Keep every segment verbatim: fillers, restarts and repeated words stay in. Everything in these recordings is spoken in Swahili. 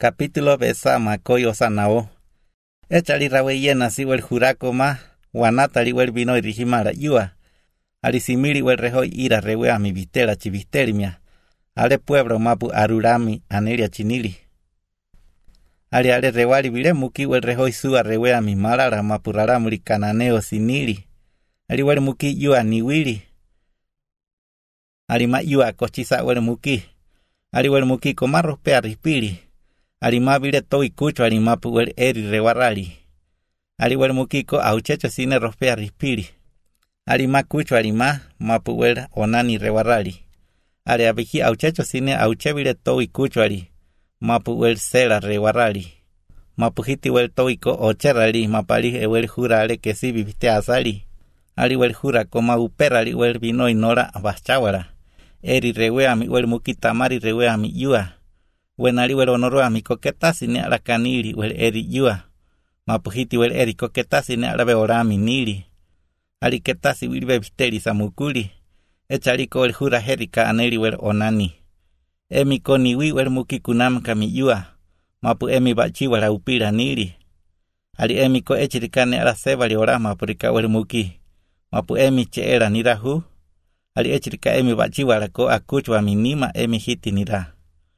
Capítulo besa makoyo sanao. Echali raweyena si wel juraco ma, wanatali wel vino y rijimara yua. Ali simili wel rehoy ira rewea mi vitela chivisterimia. Ale pueblo mapu arurami aneria chinili. Ali ale rewali vile muki wel rehoy sua rewea mi malara mapu raramuri cananeo sinili. Ali wel muki yua niwili. Ali ma yua cochisa wel muki. Ali wel muki comarros pea rispili. Ali ma vile toi cucho ali mapu wel eri rewarali. Ali wel mukiko auchecho sine rospea rispili. Ali ma cucho ali ma mapu wel onani rewarali. Ali abiki auchecho sine auche vile toi cucho ali mapu wel sela rewarali. Mapu hiti wel toi ko ocherali mapali e wel jura ale que si viviste asali. Ali wel jura koma uperali wel vino inora abachawara. Eri rewea mi wel mukita mari rewea mi yua. Wenali wel onoro mi koketasi ne ala kanili wel eri yua. Mapuhiti wel eri koketasi ne ala beorami nili. Ali ketasi wilbe bisteri samukuli. Echaliko wel jura herika aneli wel onani. Emi koniwi wel muki kunam kami yua. Mapu emi bachi wala upira nili. Ali emi ko echirikane ala sebali orama purika wel muki. Mapu emi cheera nirahu. Ali echirika emi bachi wala ko akuchwa minima emi hiti nira.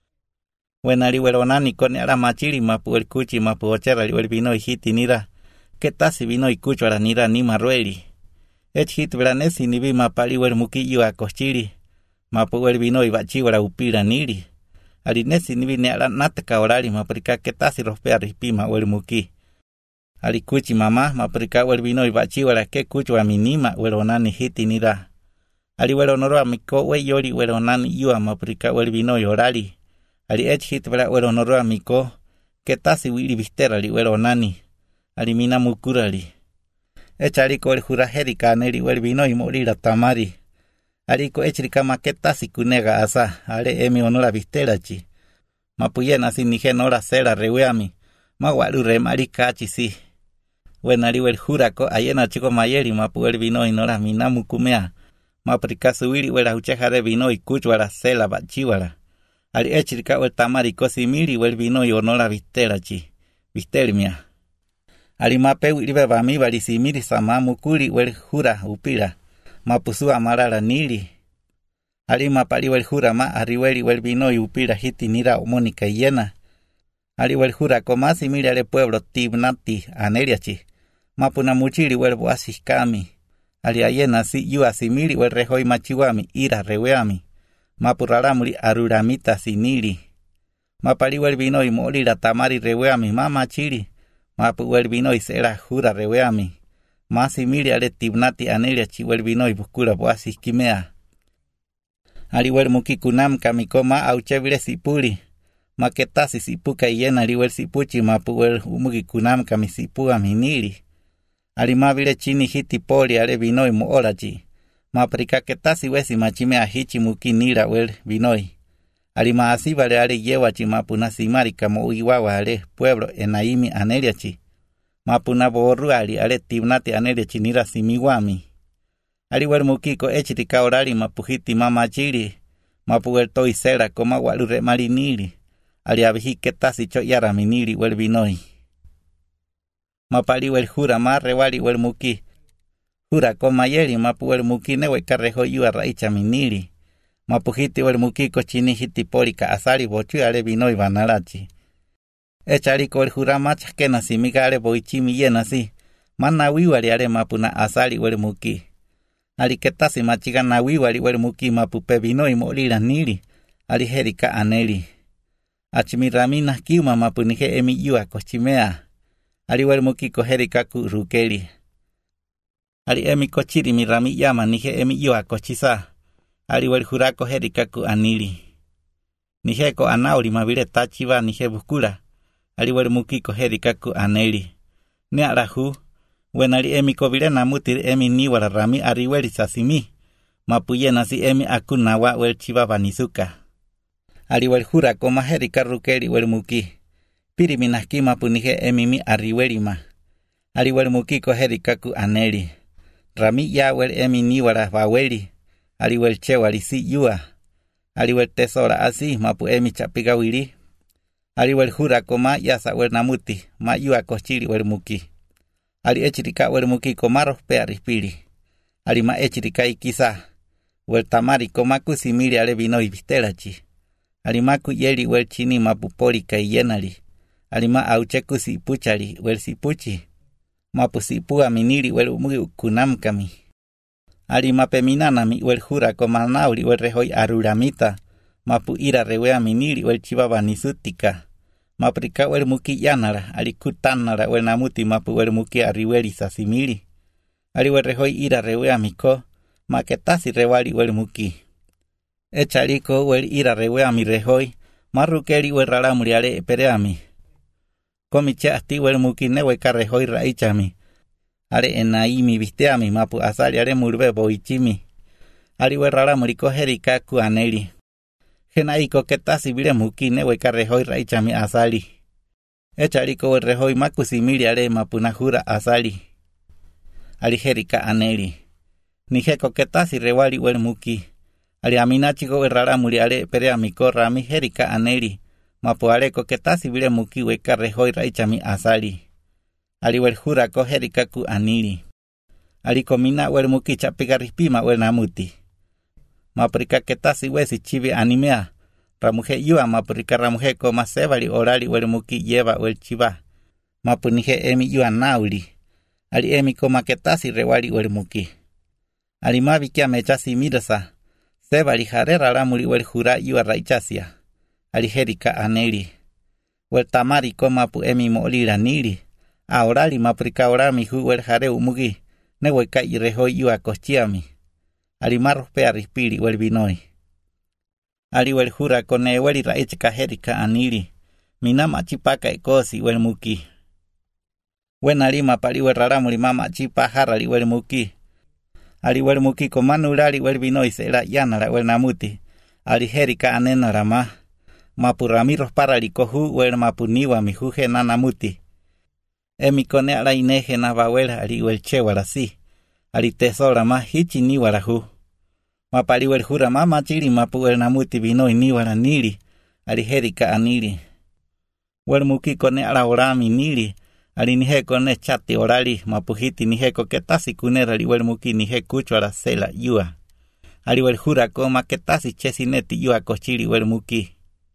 Wenali wel onani kone ala machiri mapu el kuchi mapu ochera wel vino hiti nira. Ketasi vino y kucho ala nira nima rueli. Ech hit velanesi nibi mapali wel muki yua kochiri. Mapu wel vino y bachi wala upira nili. Ali nesi nibi ne ala nataka orali maprika ketasi rospea rispima wel muki. Ali kuchi mama maprika wel vino y bachi wala ke kucho a minima wel onani hiti nira. Ali wel onoro amiko we yori wel onani yua maprika wel vino y orali. Ali ech hit vela wel onoro amiko ketasi wili vistera li wel onani. Ali mina mukurali. Echari ko el jura herika aneli wel vino y morira tamari. Ali ko echrika maketasi kunega asa. Ale emi onora vistera chi. Mapuyena si nigenora sera reweami. Mawalu remari kachi si. Wenali wel jura ko ayena chico mayeri mapu el vino y nora mina mukumea. Maprikasu wili wel aucheja de vino y kuchwara sela bachiwara. Ali echirika wel tamari kosimili wel vino y onora vistera chi. Vistermia. Ali mape wilibe bami bali simili sama mukuri wel jura upira. Mapusu amarala nili. Ali mapali wel jura ma arriweli wel vino y upira hiti nira omónica yena. Ali wel jura koma simili ale pueblo tibnati aneria chi. Mapuna muchiri wel boasis kami. Ali ayena si yu asimili wel rehoy machiwami ira reweami. Mapuraramuri aruramita sinili. Mapali wel vino y molira tamari reweami mama chiri. Mapu wel vino y sera jura reweami. Masimili ale tibnati anelia chi wel vino y buscura boasis kimea. Ali wel muki kunam kamikoma auchevile sipuri. Maketasi sipuka yena ali wel sipuchi mapu wel umuki kunam kamisipuga minili. Ali mavile chini hiti poli ale vino y moolachi. Maprika ketasi wesi machime ahichi muki nira wel vinoi. Ali maasi vale ale yewachi mapuna simari kamo uiwawa ale pueblo enaimi aneliachi. Mapuna borru ali ale tibnati aneliachi nira simiwami. Ali wel mukiko echirika orali mapuhiti mamachiri. Mapu wel toi sera koma walu remari nili. Ali abihi ketasi cho yara minili wel vinoi. Mapali wel jura ma rewali wel muki. Jura koma yeri mapu wel muki newe karrejo yua raicha minili. Mapuhiti wel muki kochini hiti porika asari bochu ale vino y banarachi. Echari ko el jura macha que nasimiga ale boichimi yena si. Mana wiwari ale mapuna asari wel muki. Ali ketasi machiga na wiwari wel muki mapupe vino y molira nili. Ali herika aneli. Achimiramina kiuma mapunije emi yua kochimea. Ali wel muki ko herika ku rukeli. Ali emi kochiri mi rami yama nije emi yua kochisa. Ali wel jurako herika ku anili. Nije ko anauri mavile tachiva nije bukura. Ali wel muki ko herika ku aneli. Ne arahu. Wenali emi ko vile namutir emi niwara rami ariweli sasimi. Mapuyena si emi aku nawa wel chiva vanisuka. Ali wel jurako ma herika rukeli wel muki. Piri minaski mapunije emi mi ariweli ma. Ali wel muki ko herika ku aneli. Rami ya wel emi niwara baweli. Ali wel chewali si yua. Ali wel tesora así mapu emi chapiga wili. Ali wel hurako ma yasa wel namuti, ma yua kochili wel muki. Ali echirika wel muki komaros pearispili. Ali ma echirika ikisa. Wel tamari komaku simili ale vinoi vistelachi. Ali maku yeli wel chini mapupolika yenali. Ali ma aucheku si puchali wel si puchi. Mapu si pua minili wel umugi kunamkami. Ali mapeminanami wel hurako manauli wel rehoi aruramita. Mapu ira rewea minili wel chibaba nisutika. Maprika wel muki yanara, ali kutanara wel namuti mapu wel muki ariweli sasimili. Ali wel rehoi ira rewea miko, maketasi rewali wel muki. Echaliko wel ira rewea mi rehoi, marukeli wel ralamuri ale pereami. Komiche asti wel muki neweka rehoi raichami. Ale enaimi visteami mapu asali ale murbe boichimi. Ali wel ralamuri koherika ku aneli. Genaiko ketasi bile muki neweka rehoi raichami asali. Echaliko wel rehoi makusimili ale mapunahura asali. Ali herika aneli. Nijeko ketasi rewali wel muki. Ali aminachiko wel ralamuri ale pereamiko rami herika aneli. Mapu aleko ketasi bile muki weka rehoi raichami asali. Ali wel hurako herika ku anili. Ali komina wel muki chapigarispima wel namuti. Maprika ketasi wesi chibi animea. Ramuhe yua maprika ramuhe koma sebali orali wel muki yeva wel chiba. Mapunihe emi yua nauli. Ali emi koma ketasi rewali wel muki. Ali mavi kia mechasi mirasa. Sebali harera ramuli wel hura yua raichasia. Ali herika aneli. Wel tamari koma pu emi moolira nili. A orali maprika orami hu wel hare umugi. Neweka irehoi yua kochiami. Ali marros pearispili wel vinoi. Ali wel hura kone wel raichika herika anili. Minama chipaka ekosi wel muki. Wena lima pali wel raramuri mama chipa harali wel muki. Ali wel muki komanulali wel vinoi sela yanara wel namuti. Ali herika anenara ma. Mapu ramiros parali kohu wel mapu niwa mi huje nanamuti. Emi kone ala ineje na bawel ali wel chewara si. Ali tesora ma hichi niwara hu. Mapali wel hura mama chili mapu wel namuti vinoi niwara nili. Ali herika anili. Wel muki kone ala orami nili. Ali nije kone chati orali mapu hiti nije ketasi kunera ali wel muki nije kuchwara sela yua. Ali wel hura koma ketasi chesineti yua kochili wel muki.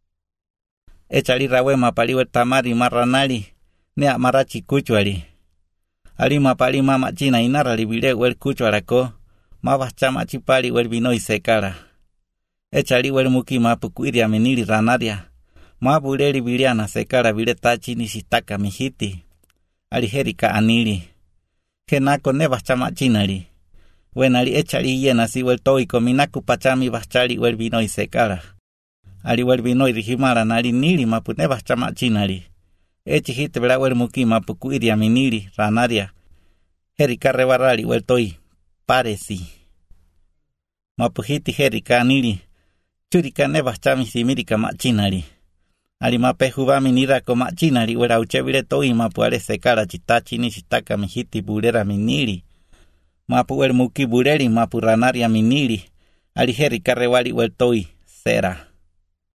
Echali rawe mapali wel tamari marranali. Nea marachi kuchwali. Ali mapali mama china inara libile wel kuchwara ko. Mabas chama chipali wel vinoi sekara. Echali wel muki mapu kuiria menili ranaria. Mabuleli biliana sekara vile tachi ni sitaka mihiti. Ali herika anili. Genako ne bas chama chinali. Wenali echali yena si wel toiko minaku pachami bachali wel vinoi sekara. Ali wel vinoi rihimara nali nili mapu ne bas chama chinali. Echi hite vera wel muki mapu kuiria menili ranaria. Herika rebarali wel toi. Paresi. Mapuhiti herika anili. Churika nebas chami simirika machinari. Ali mape jubami nira ko machinari wera uchebire toi mapu ale sekara chitachi ni chitaka mihiti burera minili. Mapu wel muki bureri mapu ranaria minili. Ali herika rewali wel toi sera.